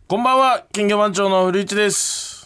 こんばんは、金魚番長の古市です。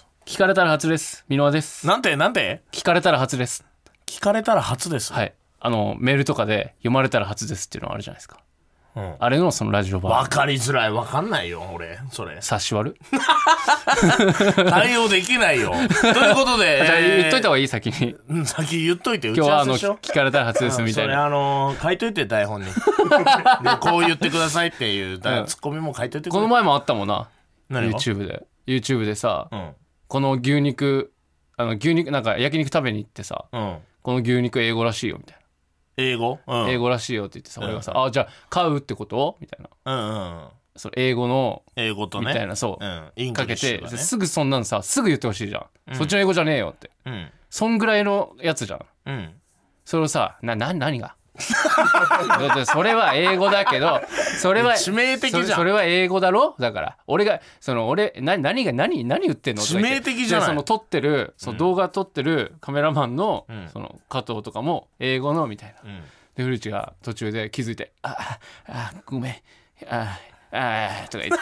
聞かれたら初です。箕輪です。 なんて聞かれたら初です。 聞かれたら初です。 はい。メールとかで読まれたら初ですっていうのがあるじゃないですか。 うん、 あれのそのラジオ版。 わかりづらい。わかんないよ、俺。それ。 察し悪対応できないよ。ということで。 じゃあ言っといた方がいい、先に。 先言っといて、 今日は聞かれたら初ですみたいな。 それ書いといて、台本に。で、こう言ってくださいっていう、ツッコミも書いといてくれ。 この前もあったもんな。 何が YouTube でさ、 うん、 この牛肉なんか焼肉食べに行ってさ、 うん、 この牛肉英語らしいよみたいな。 英語、うん、 英語らしいよって言ってさ、俺がさ、じゃあ買うってことみたいな。 うんうん。 それ英語の英語とねみたいな、そう、 イングかけリッシュがね、 て、すぐそんなんさ、すぐ言ってほしいじゃん、そっちの英語じゃねえよって、そんぐらいのやつじゃん、それをさ、何がだってそれは英語だけど、それは致命的じゃん。 それは英語だろ。だから俺が何言ってんの。 致命的じゃない。 その撮ってる、その動画撮ってるカメラマンの、その加藤とかも英語のみたいな、で古市が途中で気づいてごめんとか言って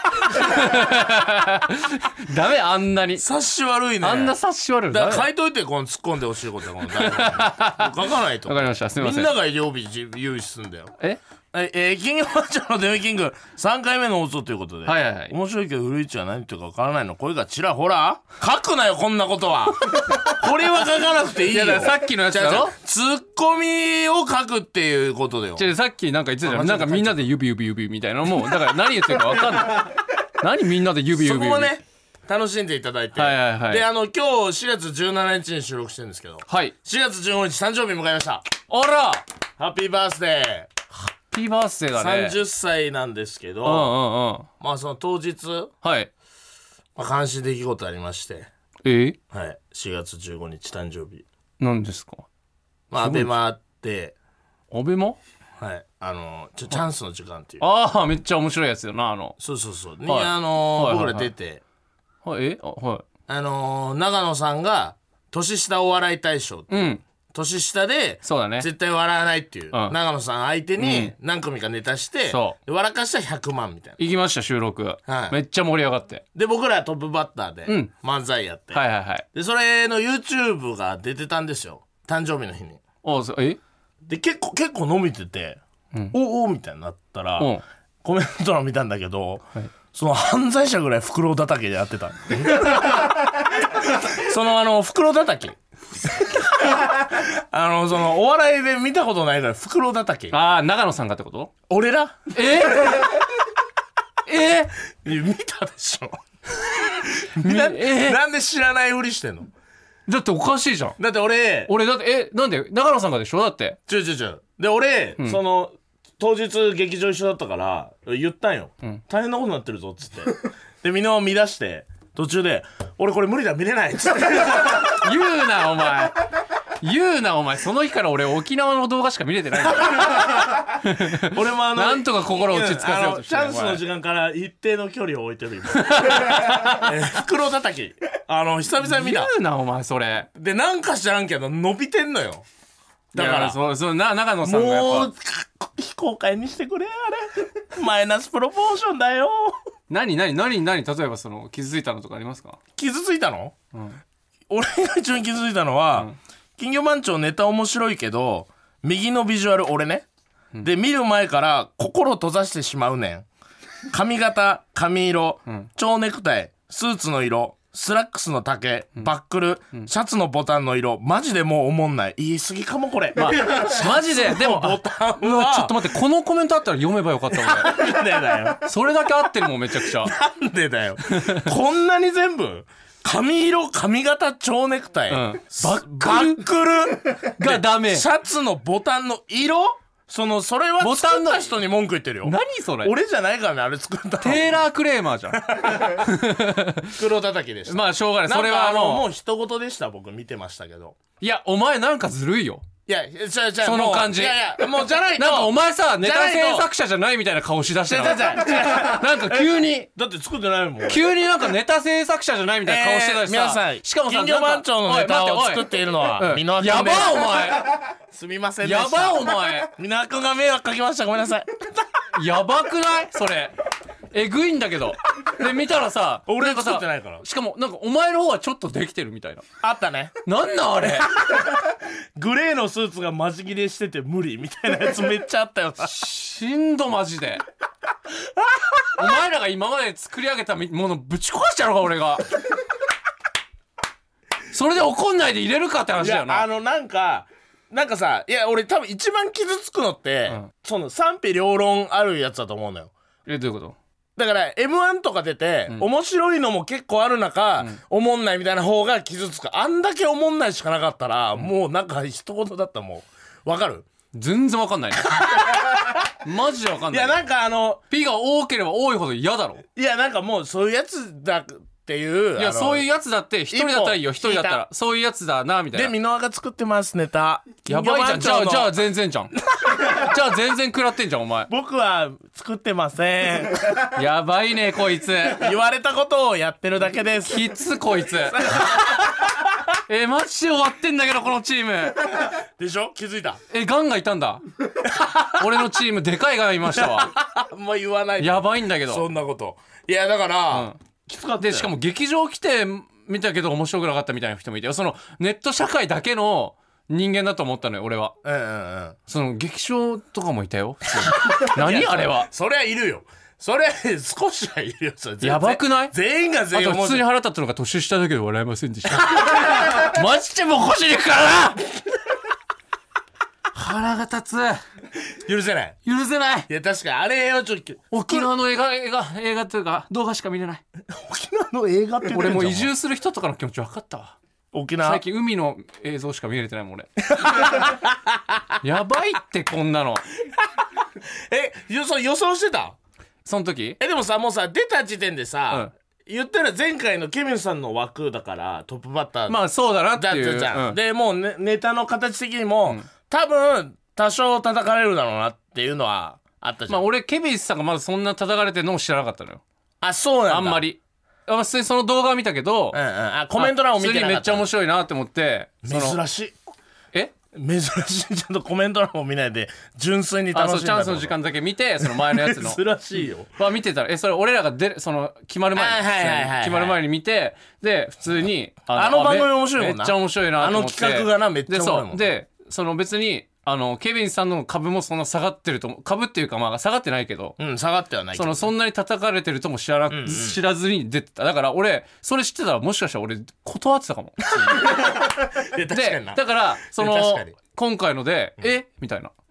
ダメ、あんなに察し悪いね。 あんな察し悪い。 だから書いといて、この突っ込んでほしいことはこの台本書かないと。 わかりました、すみません。 みんなが曜日用意するんだよ。金魚マッチョのデメキング3回目の放送ということで、 はいはいはい、 面白いけど古市は何言ってるか分からないの声がちらほら。書くなよこんなことは。これは書かなくていいよ。 いや、さっきのやつだろ。 ツッコミを書くっていうことだよ。 さっきなんか言ってたじゃん、なんかみんなで指みたいなのも、だから何言ってるか分かんない何みんなで指そこもね楽しんでいただいて、 はいはいはい、 で今日4月17日に収録してるんですけど、 はい、 4月15日誕生日迎えました。 あら、 ハッピーバースデー。 ハッピーバースデーだね。 30歳なんですけど、まあその当日、 はい、 悲しい出来事ありまして、はい、4月15日誕生日。 何ですか。 アベマで、 アベマ、 はい、チャンスの時間っていう、 めっちゃ面白いやつよな。 そうに、僕ら出て、長野さんが年下お笑い大賞って、年下でそうだね、 絶対笑わないっていう、長野さん相手に何組かネタして、で笑かしたら100万みたいな。 行きました、収録、めっちゃ盛り上がって、で僕らトップバッターで漫才やって、でそれの YouTube が出てたんですよ、誕生日の日に。で結構伸びてて、おみたいになったら、コメント欄見たんだけど、その犯罪者ぐらい袋叩きでやってた。その袋叩きそのお笑いで見たことないから袋叩き。 長野さんがってこと。 俺ら見たでしょなんで知らないふりしてんの。 だっておかしいじゃん。だって俺だってなんで長野さんがでしょ。だって違うで俺、その当日劇場一緒だったから言ったんよ、大変なことになってるぞっつってでみんなを見出して途中で俺これ無理だ見れないっつって言うなお前その日から俺沖縄の動画しか見れてないんだ俺もなんとか心を落ち着かせようとしてチャンスの時間から一定の距離を置いてる今袋叩き久々に見た。 言うなお前それでなんか知らんけど伸びてんのよ。だから長野さんがやっぱもう非公開にしてくれ。あれマイナスプロポーションだよ。 何例えばその傷ついたのとかありますか。 傷ついたの、俺が一番傷ついたのは、金魚番長ネタ面白いけど右のビジュアル俺ね、で見る前から心閉ざしてしまうねん。髪型、髪色、蝶ネクタイ、スーツの色、スラックスの丈、バックル、シャツのボタンの色、マジでもうおもんない。言い過ぎかもこれ、 マジで。でもボタンはちょっと待って、このコメントあったら読めばよかった俺。 なんでだよそれだけ合ってるもんめちゃくちゃ。 なんでだよこんなに全部髪色、髪型、蝶ネクタイ、バックルがダメ。 シャツのボタンの色、それは作った人に文句言ってるよ。 何それ。 俺じゃないからね、あれ作ったの。 テーラークレーマーじゃん袋叩きでした。 まあしょうがない。それはもう人事でした。僕見てましたけど。 いやお前なんかずるいよ。 いやその感じ。 いやもうじゃないと。 なんかお前さネタ制作者じゃないみたいな顔しだしたなんか急にだって作ってないもん。 急になんかネタ制作者じゃないみたいな顔してたしさ、 皆さんしかもさ、 金魚番長のネタを作っているのは箕輪君です。 やばお前すみませんでした。 やばお前箕輪君が迷惑かけました。ごめんなさい。 やばくないそれ。えぐいんだけどで見たらさ俺なんかさ作ってないから。 しかもなんかお前の方はちょっとできてるみたいな。 あったね。 なんなんあれグレーのスーツがマジ切れしてて無理みたいなやつめっちゃあったよな。 しんどマジでお前らが今まで作り上げたものぶち壊しちゃうのか俺がそれで怒んないで入れるかって話だよな。 なんかさ、いや俺多分一番傷つくのって、その賛否両論あるやつだと思うのよ。 どういうこと？ だから M1 とか出て、面白いのも結構ある中、おもんないみたいな方が傷つく。あんだけおもんないしかなかったら、もうなんか一言だったらもうわかる？ 全然わかんないねマジでわかんない。 いやなんか P が多ければ多いほど嫌だろ。 いやなんかもうそういうやつだっていう。 いやそういうやつだって一人だったらいいよ。一人だったらそういうやつだなみたいな。 で箕輪が作ってますネタ。 やばいじゃん。じゃあ全然じゃんじゃあ全然食らってんじゃんお前。 僕は作ってませんやばいねこいつ。 言われたことをやってるだけです。 きつこいつマジで終わってんだけどこのチームでしょ？気づいた？ ガンがいたんだ俺のチームでかいガンいましたわもう言わないで。 やばいんだけどそんなこと。いやだから、きつかったよ。 でしかも劇場来て見たけど面白くなかったみたいな人もいて、そのネット社会だけの人間だと思ったのよ俺は。その劇場とかもいたよ何あれは。 そりゃいるよ。それ少しはいるよ。それやばくない？ 全員が全員。 あと普通に腹立ったのが年下だけど笑えませんでしたマジでもう腰に行くからな腹が立つ。 許せない。 許せない。 いや確かにあれをちょっと沖縄の映画というか動画しか見れない。 沖縄の映画って言ってんじゃん。 俺もう移住する人とかの気持ち分かったわ。 沖縄最近海の映像しか見れてないもん俺やばいってこんなの予想してた？ その時でもさもうさ出た時点でさ、言ったら前回のケビンさんの枠だからトップバッターまあそうだなっていうだったじゃん、でもう、ネタの形的にも、多分多少叩かれるだろうなっていうのはあったじゃん。 まあ俺ケビンさんがまだそんな叩かれてるのも知らなかったのよ。 あ、そうなんだ。 あんまり普通にその動画を見たけど、 コメント欄を見てなかった。 普通にめっちゃ面白いなって思って。 珍しい。珍しい。ちゃんとコメント欄も見ないで純粋に楽しんだ。 チャンスの時間だけ見てその前のやつの珍しいよ。 見てたらそれ俺らがその決まる前に見て、で普通にあの番組面白いもんな。 めっちゃ面白いなと思って。 企画がなめっちゃ面白いもん。 でその別にケビンさんの株もそんな下がってると株っていうかまあ下がってないけど、 下がってはないけど、 そんなに叩かれてるとも知らずに出てた。だから俺それ知ってたらもしかしたら俺断ってたかもいや確かにな。 だから今回のでみたいな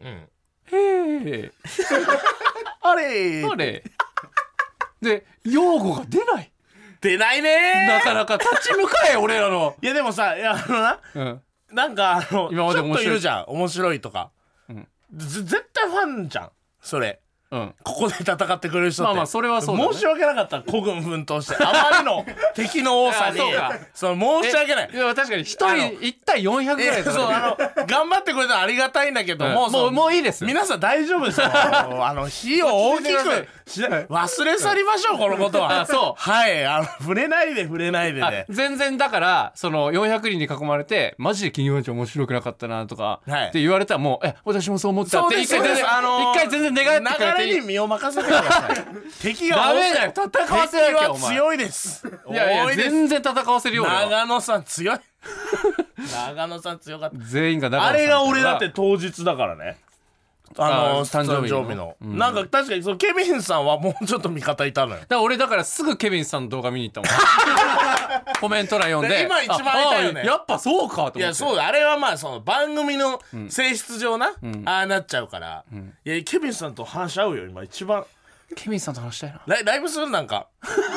あれで用語が出ないねなかなか立ち向かえ俺らの。 いやでもさなんか今までちょっといるじゃん面白いとか、絶対ファンじゃんそれ。ここで戦ってくれる人って。 まあそれはそうだね。 申し訳なかった孤軍奮闘してあまりの敵の多さに申し訳ない。 いや確かに一人1対400ぐらいそう頑張ってくれたらありがたいんだけども、 もういいです。 皆さん大丈夫ですよ火を大きく忘れ去りましょうこのことは。触れないでね。 全然だからその400人に囲まれてマジで金曜日面白くなかったなとかって言われたらもう私もそう思ったって一回全然願ってくれて流れに身を任せてください敵がダメだよ戦わせなきゃ敵は強いです。 いや全然戦わせるよ長野さん強い長野さん強かった。 全員があれが俺だって当日だからね。 誕生日のなんか確かにケビンさんはもうちょっと味方いたのよ。 俺だからすぐケビンさんの動画見に行ったもんコメント欄読んで今一番いたよね。 やっぱそうかと思って。 いやそうだあれはまあその番組の性質上なああなっちゃうからいやケビンさんと話し合うよ今一番。 ケビンさんと話したいな。 ライブするなんか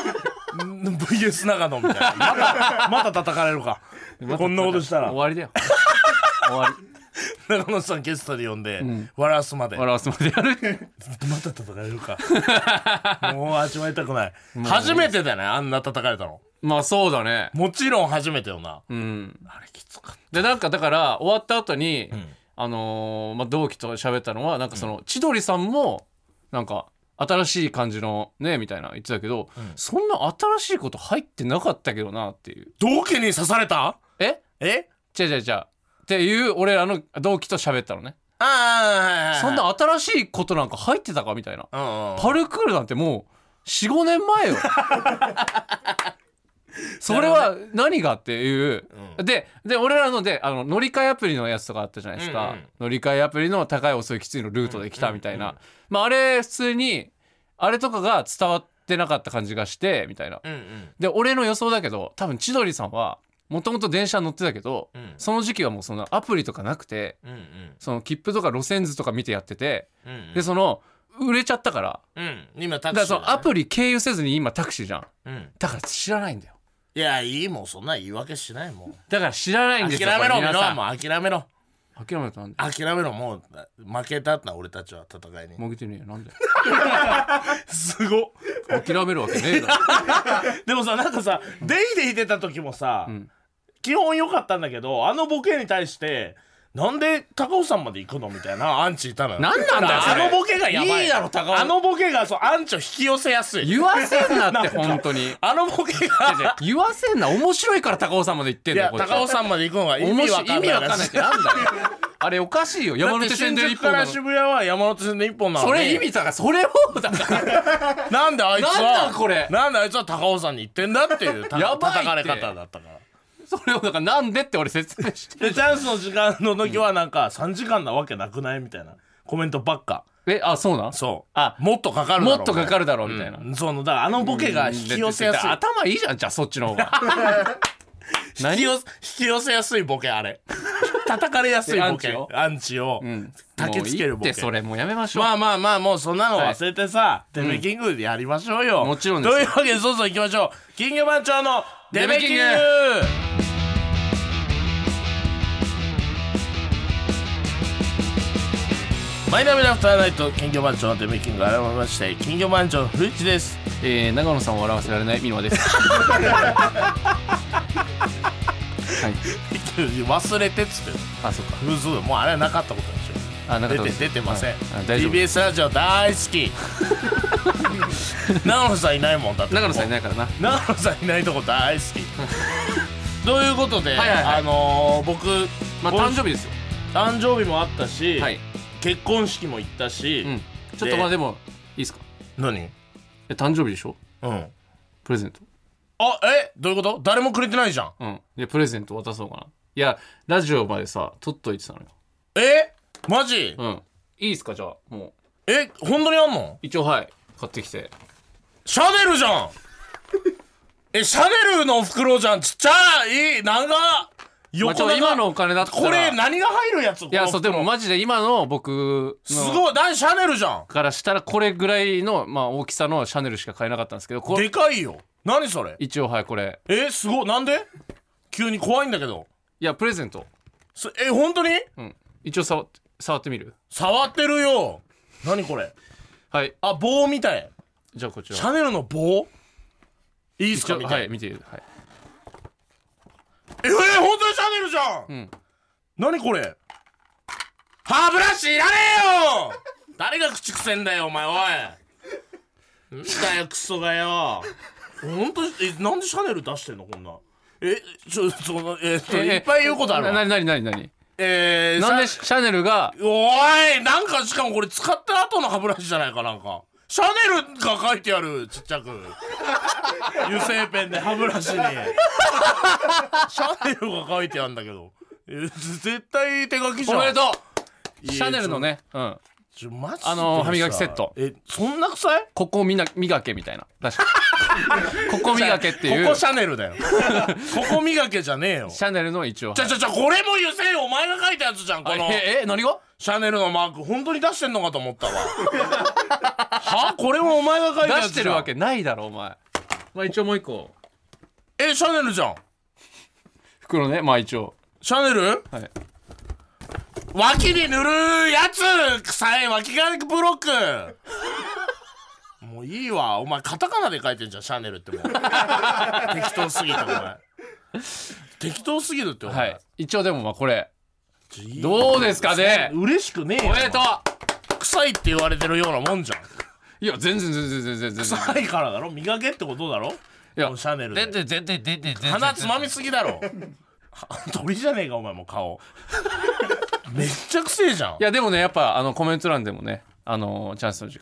VS 長野みたいなまた叩かれるかこんなことしたら終わりだよ終わり。 長野さんゲストで呼んで、笑わすまでやるまた叩かれるかもう味わいたくない。初めてだねあんな叩かれたの。 まあそうだね。 もちろん初めてよな。あれきつかった。 でなんかだから終わった後に、同期と喋ったのはなんかその、千鳥さんもなんか新しい感じのねみたいな言ってたけど、そんな新しいこと入ってなかったけどなっていう。 同期に刺された？ 違うっていう俺らの同期と喋ったのね。そんな新しいことなんか入ってたかみたいな。パルクールなんても 4、5年前よそれは何がっていう、で俺らので乗り換えアプリのやつとかあったじゃないですか、乗り換えアプリの高い遅いきついのルートで来たみたいな、まああれ普通にあれとかが伝わってなかった感じがしてみたいな、で俺の予想だけど多分千鳥さんはもともと電車乗ってたけど、その時期はもうそのアプリとかなくて、その切符とか路線図とか見てやってて、でその売れちゃったから、 今タクシーだね、 だからそのアプリ経由せずに今タクシーじゃん、だから知らないんだよ。 いやいいもうそんな言い訳しないもん。 だから知らないんですよ。 諦めろ皆さんもう諦めろ諦めたなんで諦めろもう負けたって俺たちは戦いに負けてねえよなんですごっ諦めるわけねえだろでもさなんかさデイデイ出た時もさ、基本良かったんだけどあのボケに対してなんで高尾山まで行くのみたいなアンチいたのよ。 なんなんだよそれあのボケがやばい。 いいだろ高尾あのボケがそうアンチを引き寄せやすい。 言わせんなって本当にあのボケが言わせんな面白いから高尾山まで行ってんいやだよこっちは高尾山まで行くのが意味わかんない意味わかんないってなんだよあれおかしいよ山手線で一新宿から本なの渋谷は山手線で一本なのにそれ意味だからそれをだからなんであいつはなんだこれなんであいつは高尾山に行ってんだっていうやばいって叩かれ方だったから。 それをだからなんでって俺説明してでチャンスの時間の時はなんか3時間なわけなくないみたいなコメントばっか。 あそうなんそうあもっとかかるだろもっとかかるだろうみたいな、 そのだからあのボケが引き寄せやすい。 頭いいじゃんじゃあそっちの方が引き寄せやすいボケあれ叩かれやすいボケアンチを焚きつけるボケ。 もういいってそれもうやめましょう。 まあもうそんなの忘れてさ、デメキングでやりましょうよ、 もちろんですよ。 というわけでそうそう行きましょう。金魚番長のデメキング。マイナビラフターナイト金魚番長のデメキング改めまして金魚番長の古市です。 長野さんを笑わせられないミノワですはい、 忘れてっつってあそっかそうだもうあれはなかったことでしょ。 あなかった出てません、 大丈夫 TBS ラジオ大好き長野さんいないもんだって長野さんいないからな長野さんいないとこ大好きということで、僕、 誕生日ですよ。 誕生日もあったし、 はい、 結婚式も行ったし、 ちょっとでもいいですか。 何誕生日でしょ。プレゼント。 どういうこと？誰もくれてないじゃん。 いやプレゼント渡そうかな。いやラジオまでさ取っといてたのよ。 マジ？ いいですかじゃあもう。本当にあんの？ 一応はい買ってきて。 シャネルじゃんシャネルの袋じゃん。ちっちゃい長横長、 今のお金だったらこれ何が入るやつ？ いやそうでもマジで今の僕のすごいシャネルじゃんからしたらこれぐらいの、大きさのシャネルしか買えなかったんですけどでかいよ。何それ？ 一応はいこれすごい。なんで急に怖いんだけど。 いやプレゼント。 本当に？ 一応触ってみる？ 触ってるよ。何これ？ はい。 棒みたい。 じゃあこちらシャネルの棒いいっすか？見て。 はい見て。はい。 本当にシャネルじゃん。何これ？歯ブラシいらねえよ誰が口くせんだよお前。おいなんだよクソがよ。本当なんでシャネル出してんのこんな。いっぱい言うことあるわ。 何なんでシャネルがおいなんかしかもこれ使った後の歯ブラシじゃないか。なんかシャネルが書いてあるちっちゃく油性ペンで歯ブラシにシャネルが書いてあるんだけど絶対手書きじゃん。 おめでとう。シャネルのねマジ歯磨きセット。 そんな臭い？ ここ磨けみたいな確かここ磨けっていう。 ここシャネルだよここ磨けじゃねえよ。 シャネルの一応これも油性お前が書いたやつじゃん。この何がシャネルのマーク本当に出してんのかと思ったわこれもお前が書いたやつじゃん。 出してるわけないだろお前。一応もう一個シャネルじゃん袋ね。一応シャネル？ はい。 脇に塗るやつ臭い脇がブロックもういいわ。お前カタカナで書いてんじゃんシャネルって。もう適当すぎてお前適当すぎるってお前。 はい一応でもこれどうですかね。 嬉しくねえよ。 おめでとう。 臭いって言われてるようなもんじゃん。 いや全然臭いからだろ。磨けってことだろ。いやシャネルで全然鼻つまみすぎだろ鳥じゃねえかお前も顔めっちゃくせえじゃん。 いやでもねやっぱコメント欄でもねチャンスの時間の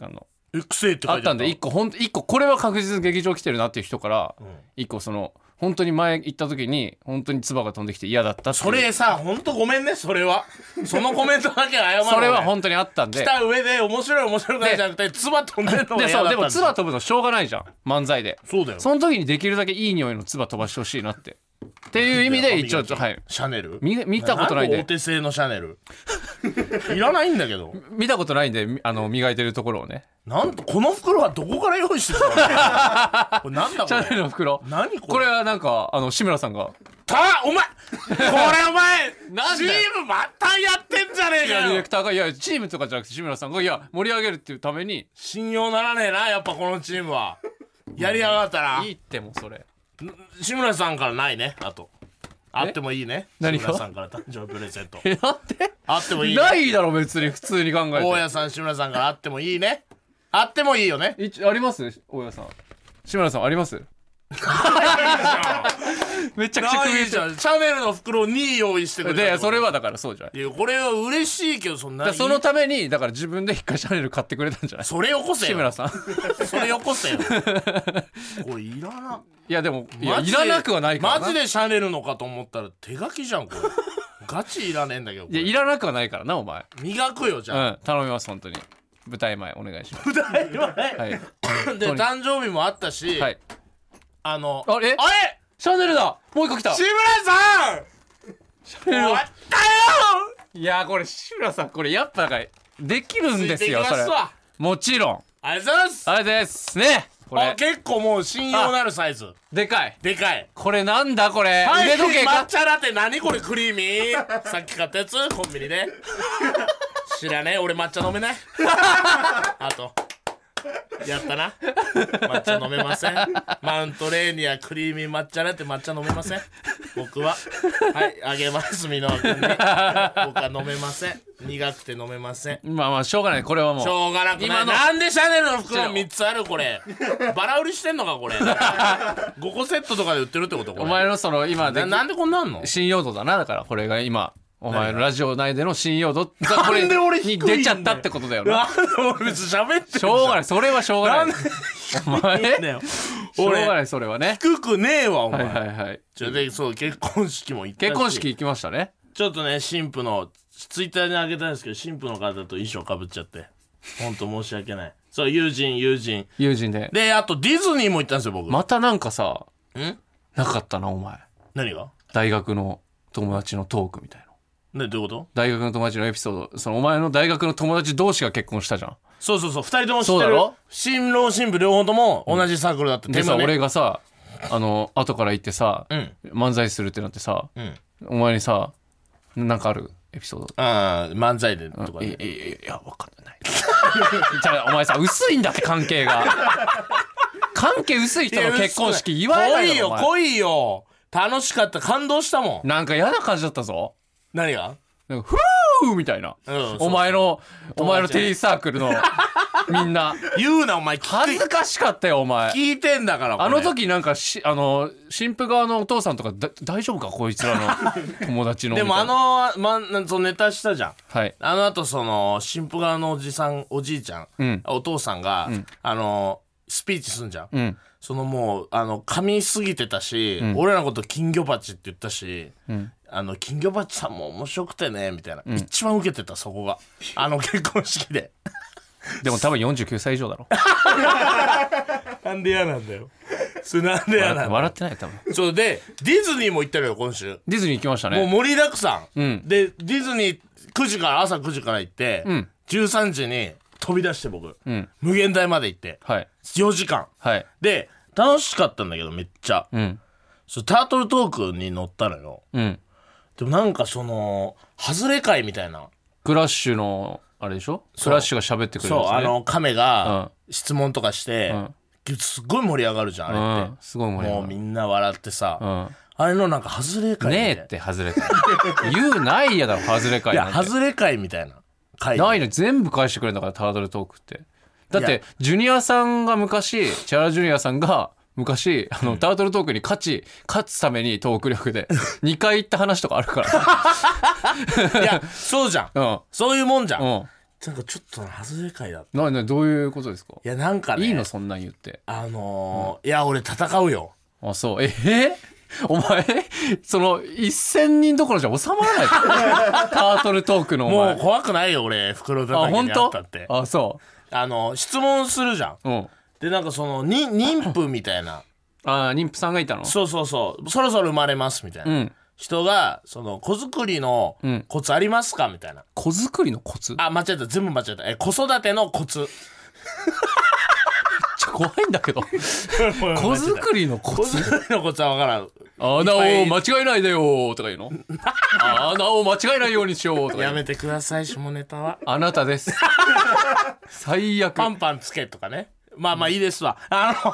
育成って書いてあったんで1個これは確実に劇場来てるなっていう人から1個その本当に前行った時に本当に唾が飛んできて嫌だったっていうそれさ本当ごめんねそれはそのコメントだけ謝るそれは本当にあったんで来た上で面白くないじゃなくて唾飛んでんのがで嫌だったんでも唾飛ぶのしょうがないじゃん漫才でそうだよその時にできるだけいい匂いの唾飛ばしてほしいなっていう意味で一応はいシャネル見たことないんでお手製のシャネルいらないんだけど見たことないんで磨いてるところをねなんとこの袋はどこから用意してきたのこれなんだシャネルの袋何これこれはなんか志村さんがお前これお前なんだよチームまたやってんじゃねえかディレよクターがいやチームとかじゃなくて志村さんがいや盛り上げるっていうために信用ならねえなやっぱこのチームはやりやがったないいってもそれ志村さんからないねあとあってもいいね何が志村さんから誕生日プレゼントなんであってもいいねないだろ別に普通に考えて大家さん志村さんからあってもいいねあってもいいよねあります大家さん志村さんありますめちゃくちゃないじゃんシャネルの袋に用意してくれたってことでそれはだからそうじゃないいやこれは嬉しいけどそんなそのためにだから自分で一回シャネル買ってくれたんじゃないそれよこせよ志村さんそれよこせよこれいらないやでもいやマジでいらなくはないからなマジでシャネルのかと思ったら手書きじゃんこれガチいらねえんだけどこれいやいらなくはないからなお前磨くよじうゃあ、 ん頼みます本当に舞台前お願いします舞台はね、 はいで誕生日もあったし、 はいあれあれシャネルだもう一個来た志村さん終わったよいやこれ志村さんこれやっぱできるんですよついてきそれますわもちろんありがとうございますあれですねこれ結構もう信用なるサイズでかいでかいこれなんだこれ、 はい腕時計抹か茶ラテ何これクリーミーさっき買ったやつコンビニで知らねえ俺抹茶飲めないあとやったな抹茶飲めませんマウントレーニアクリーミー抹茶ラテ抹茶飲めません僕ははいあげます箕輪君に僕は飲めません苦くて飲めませんまあまあしょうがないこれはもうしょうがなくない今のなんでシャネルの袋3つあるこれバラ売りしてんのかこれ5個セットとかで売ってるってことこれお前のその今でなんでこんなんの信用度だなだからこれが今お前のラジオ内での信用度がこれなんで俺低いんだよに出ちゃったってことだよななんで俺別に喋ってるしょうがないそれはしょうがないお前だよしょうがないそれはね低くねえわおはい前、 はいはいでそう結婚式も行ったし結婚式行きましたねちょっとね新婦のツイッターにあげたんですけど新婦の方と衣装かぶっちゃってほんと申し訳ないそう友人友人でであとディズニーも行ったんですよ僕またなんかさんなかったなお前何が大学の友達のトークみたいなねどういうこと大学の友達のエピソードそのお前の大学の友達同士が結婚したじゃんそう2人とも知ってるそうだろ新郎新婦両方とも同じサークルだった、 でさね俺がさ後から行ってさ、 うん漫才するってなってさ、 うんお前にさなんかあるエピソードああ漫才でとかねいや分かんないじゃあお前さ薄いんだって関係が関係薄い人の結婚式言わないだろお前来いよ楽しかった感動したもんなんか嫌な感じだったぞ何がなんかフーみたいな、 うんお前のテニスサークルのみんな言うなお前恥ずかしかったよお前聞いてんだからこれあの時なんか新婦側のお父さんとか大丈夫かこいつらの友達のでもみたいなそのネタしたじゃんはいあの後その新婦側のおじいちゃん、 うんお父さんが、スピーチすんじゃん、 うんそのもう噛みすぎてたし、 ん俺らのこと金魚鉢って言ったし、 うん金魚鉢さんも面白くてねみたいな、一番受けてたそこが結婚式ででも多分49歳以上だろなんで嫌なんだよそれなんで嫌なんだよ笑ってないよ多分そうでディズニーも行ったのよ今週ディズニー行きましたねもう盛りだくさん、 うんでディズニー朝9時から行って、 うん 13時に飛び出して僕、 うん無限大まで行ってはい 4時間はいで楽しかったんだけどめっちゃ、 うんタートルトークに乗ったのようんでもなんか外れ会みたいなクラッシュのあれでしょクラッシュが喋ってくれるそうやつね亀が質問とかして、 うんすっごい盛り上がるじゃんあれって、 すごい盛り上がるもうみんな笑ってさ、 うんあれのなんか外れ会みたいなねえって外れ会言うないやだろ外れ会いやなんて外れ会みたいな会ないの全部返してくれるんだからタートルトークってだっいやてジュニアさんが昔千原ジュニアさんが昔タートルトークに勝つためにトーク力で2回行った話とかあるかいやそうじゃんらそういうもんじゃん、 うんなんかちょっと外れ回だった。 どういうことですか？ いやなんかね、 いいのそんなん言って。 いや俺戦うよ。 あ、そう。お前その1000人どころじゃ収まらないタートルトークのお前。 もう怖くないよ俺、袋叩きにあったって。 あ、そう。 質問するじゃん。うん。でなんかその妊婦みたいな妊婦さんがいたの？ そうそろそろ生まれますみたいな、人がその子作りのコツありますかみたいな。 子作りのコツ？ 間違えた、全部間違えた。子育てのコツ。 怖いんだけど子作りのコツ？ 子作りのコツは分からん。 穴を間違えないでよとか言うの？穴を間違えないようにしようとか。 やめてください、下ネタは。 あなたです最悪。 パンパンつけとかね。まあいいですわ。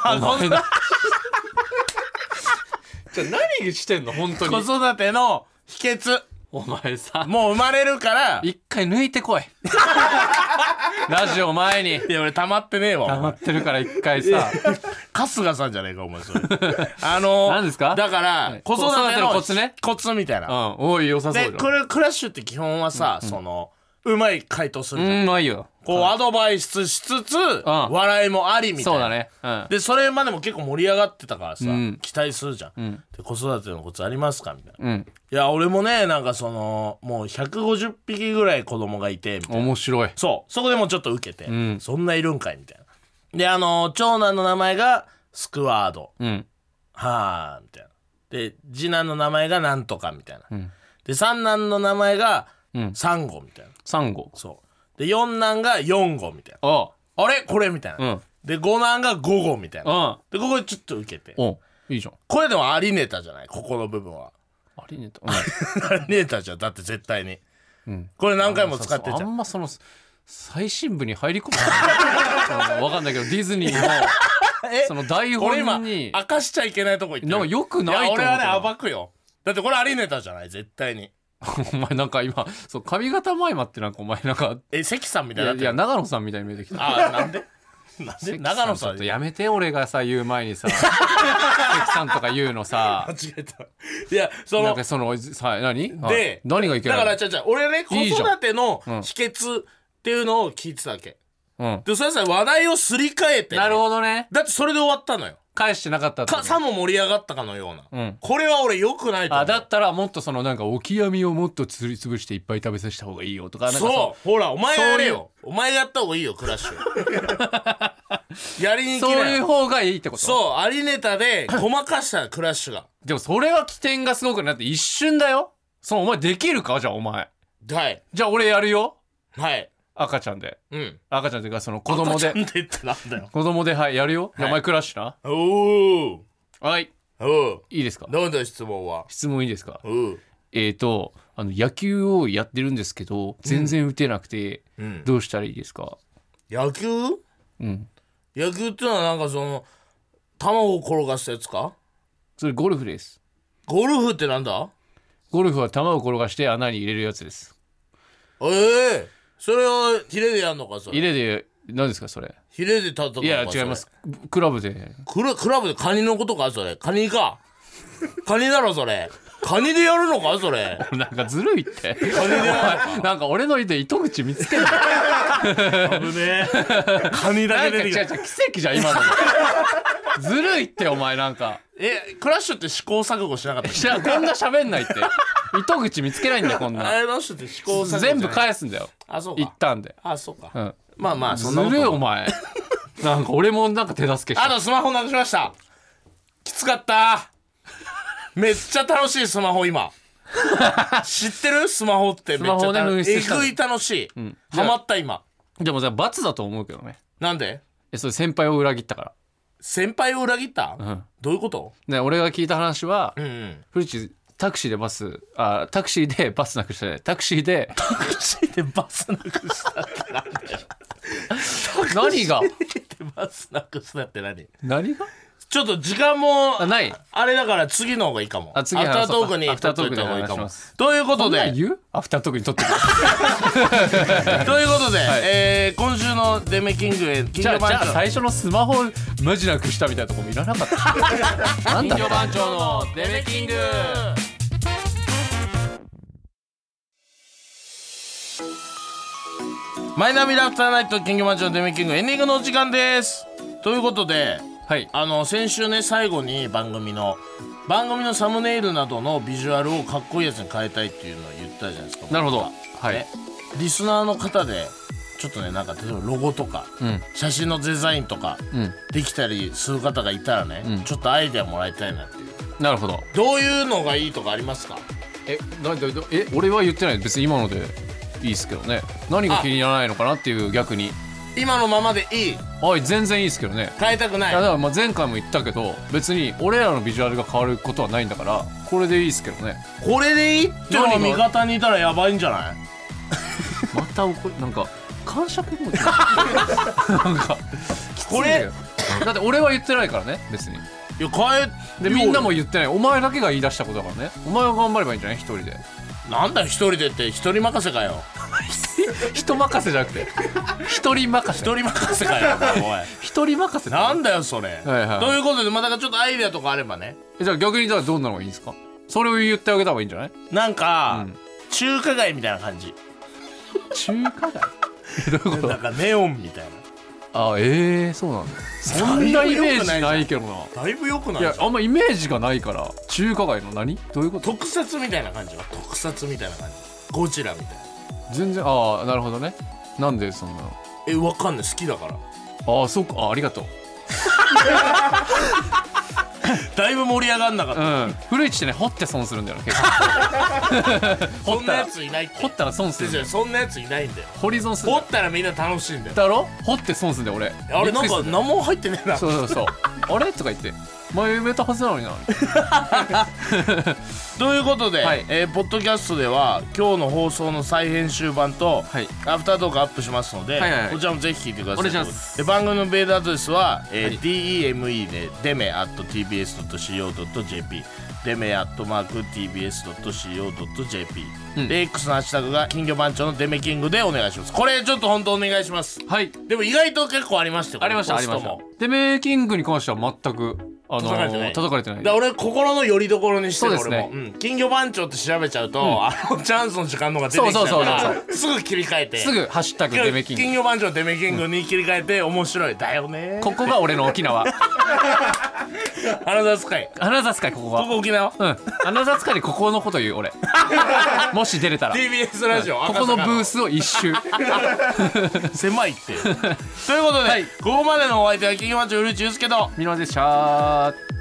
じゃあ何してんの本当に。 子育ての秘訣。 お前さ、 もう生まれるから一回抜いてこいラジオ前に。 いや俺溜まってねえわ。 溜まってるから一回さ春日さんじゃねえかお前それ何ですか？ だから子育てのコツね。 コツみたいな。 おい良さそうじゃん。 でクラッシュって基本はさ、そのうまい回答するじゃん。 うまいよ。 こうアドバイスしつつ笑いもありみたいな。 そうだね。 でそれまでも結構盛り上がってたからさ、期待するじゃん。で子育てのコツありますかみたいな。いや俺もねなんかそのもう150匹ぐらい子供がいてみたいな。 面白い。 そこでもちょっと受けて、そんないるんかいみたいな。で長男の名前がスクワード、はあみたいな。で次男の名前がなんとかみたいな、で三男の名前がサンゴみたいな。 サンゴ。 そうで四男が四ゴみたいな。あれこれみたいな、で五男が五ゴみたいな、でここでちょっと受けて。 いいじゃん。 これでもありネタじゃない、ここの部分は。 ありネタ、 ありネタじゃんだって絶対に、これ何回も使ってんじゃん。 あんまその最新部に入り込むわかんないけどディズニーのその台本に俺今明かしちゃいけないとこ行ってる。 なんかよくないと思う。 俺はね暴くよ。だってこれありネタじゃない絶対に。 お前なんか今そう髪型前まってなんかお前なんか関さんみたいな。 いや長野さんみたいに見えてきた。 なんで長野さんちょっとやめて、俺がさ言う前にさ関さんとか言うのさ。 間違えた。いやなんかそのさ何で何がいけない？ だから俺ね子育ての秘訣っていうのを聞いてたわけ。でそれさ話題をすり替えて、 なるほどね。 だってそれで終わったのよ。 返してなかったってさも盛り上がったかのような、これは俺良くないと思う。 だったらもっとそのなんかオキアミをもっとつりつぶしていっぱい食べさせた方がいいよとか。 そうほらお前やれよ。お前やった方がいいよクラッシュやりにきなよ。 そういう方がいいってこと？ そうありネタでごまかしたクラッシュが。 でもそれは起点がすごくなって一瞬だよ。お前できるか？じゃあお前。 はい。 じゃあ俺やるよ。 はい。 赤ちゃんで。赤ちゃんっていうかその子供で。 赤ちゃんでってなんだよ。 子供でやるよ。お前クラッシュな。 おお。 はい。いいですか？ なんだ質問は。 質問いいですか？野球をやってるんですけど全然打てなくて、どうしたらいいですか？ 野球？野球ってのはなんかその卵を転がしたやつか？ それゴルフです。 ゴルフってなんだ？ ゴルフは球を転がして穴に入れるやつです。 それはヒレでやんのか？それヒレで何ですかそれ？ ヒレで叩くのか？ いや違います。クラブで。 クラブでカニのことか？それカニか。カニだろそれ。カニでやるのかそれ。 なんかずるいって。カニでやるなんか俺の糸口見つける。危ねえ。カニだけ出てきた。 奇跡じゃん今の。ずるいってお前なんか。 クラッシュって試行錯誤しなかった？ こんな喋んないって。糸口見つけないんだよこんな。 クラッシュって試行錯誤全部返すんだよ。 そうか。 一旦で。 そうか。まあそんなずるいお前。なんか俺もなんか手助けして。 スマホなくしました。きつかった。めっちゃ楽しいスマホ今。知ってる？スマホってめっちゃ楽しい。えぐい楽しい。ハマった今。 でも罰だと思うけどね。 なんで？ それ先輩を裏切ったから。 先輩を裏切った？どういうこと？ 俺が聞いた話は、古市タクシーでバスなくしたね。タクシーでバスなくしたってなんだよ。 何が？ バスなくしたって何が？ちょっと時間もないあれだから次の方がいいかも。アフタートークに取っといた方がいいかも。ということでアフタートークに取ってくる。ということで、今週のデメキングへじゃあ最初のスマホマジなくしたみたいなとこもいらなかった。金魚番長のデメキング。 マイナビラフターナイト金魚マンチョのデメキングエンディングのお時間です。ということで、 はい、 先週ね最後に番組のサムネイルなどのビジュアルをかっこいいやつに変えたいっていうのを言ったじゃないですか。 なるほど。はい、 リスナーの方でちょっとねなんか例えばロゴとか、写真のデザインとか、できたりする方がいたらね、ちょっとアイデアもらいたいなっていう。 なるほど。 どういうのがいいとかありますか？ 俺は言ってない。別に今のでいいですけどね。何が気にならないのかなっていう。逆に今のままでいい。 全然いいですけどね。 変えたくない。 だからまあ前回も言ったけど別に俺らのビジュアルが変わることはないんだからこれでいいですけどね。 これでいいってのが味方にいたらやばいんじゃない？ また怒りなんか感触もなんかこれだって俺は言ってないからね別に。 いや変えでみんなも言ってない。お前だけが言い出したことだからね。お前は頑張ればいいんじゃない？一人で。 なんだよ一人でって一人任せかよ。 人任せじゃなくて一人任せ。 一人任せかよおい。 一人任せなんだよそれ、 はいはい、 ということでまあだからちょっとアイデアとかあればね。 じゃあ逆にどんなのがいいんですか？それを言ってあげた方がいいんじゃない？ なんか、中華街みたいな感じ。 中華街どういうこと？ なんかネオンみたいな。 そうなんだ。そんなイメージないけどな。 だいぶ良くない？ いやあんまイメージがないから中華街の何？どういうこと？ 特撮みたいな感じは。特撮みたいな感じ。ゴジラみたいな。 全然なるほどね。なんでそんなの？ わかんない。好きだから。 そうか。ありがとう。 だいぶ盛り上がんなかった。 古市ってね掘って損するんだよ結構。そんなやついないって。 掘ったら損するんだよ。 そんなやついないんだよ。 掘り損するんだよ。 掘ったらみんな楽しいんだよ。 だろ？掘って損するんだよ俺。 あれなんか何も入ってねえな。 そうあれとか言って前埋めたはずなのにな。 ということで、ポッドキャストでは今日の放送の再編集版と、アフタートークアップしますので、こちらもぜひ聞いてください。 お願いします。 で番組のメールアドレスは、DEME でdeme@tbs.co.jp deme@tbs.co.jp、で X のハッシュタグが金魚番長のデメキングでお願いします。これちょっと本当お願いします。 はい。 でも意外と結構ありましたよ。 ありましたデメキングに関しては全く叩かれてない。 だ俺心の拠り所にしてる。 そうですね。 俺も、金魚番長って調べちゃうと、チャンスの時間のが出てきちゃうからすぐ切り替えてすぐハッシュタグデメキング金魚番長デメキングに切り替えて面白いだよね。 ここが俺の沖縄。 アナザースカイここが。 ここ沖縄。 アナザースカイにここのこと言う俺。もし出れたら TBS ラジオ、 ここのブースを一周。 狭いって。ということで、ここまでのお相手は金魚番長古市祐介とミノでした。